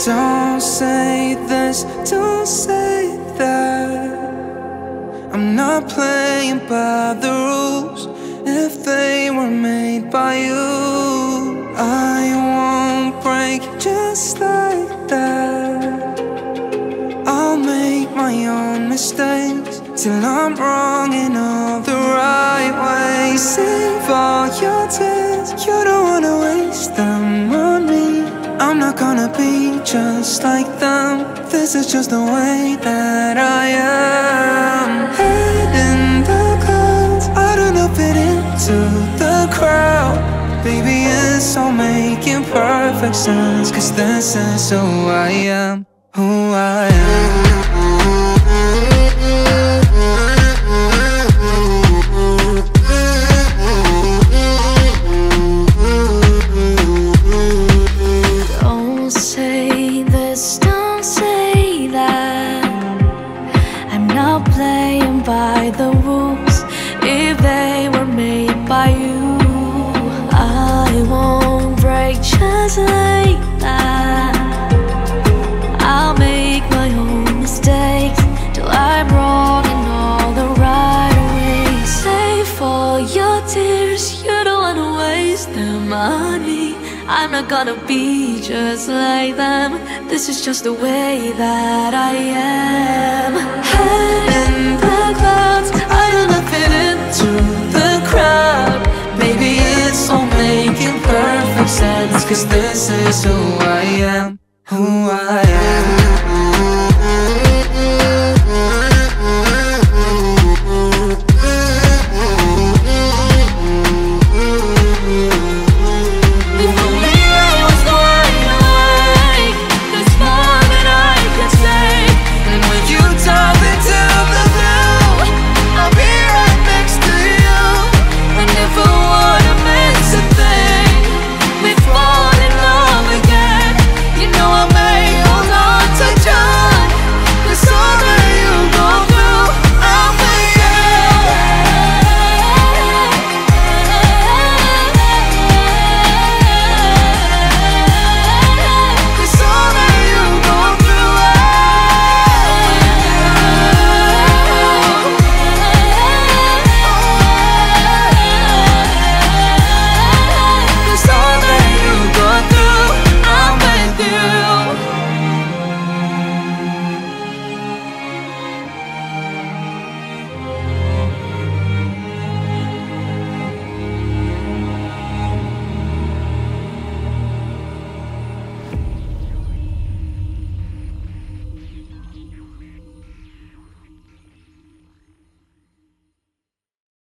Don't say this, don't say that. I'm not playing by the rules. If they were made by you, I won't break just like that. I'll make my own mistakes till I'm wrong in all the right ways. Save all your tears, you don't wanna waste them on me. I'm not gonna be just like them. This is just the way that I am. Head in the clouds, I don't know, fit into the crowd. Baby, it's all making perfect sense, 'cause this is who I am, who I am. Playing by the rules. If they were made by you, I won't break just like that. I'll make my own mistakes till I'm wrong in all the right ways. Save all your tears, you don't wanna waste them on me. I'm not gonna be just like them. This is just the way that I am. Head in the clouds, I don't know, fit into the crowd. Maybe it's all making perfect sense, 'cause this is who I am, who I am.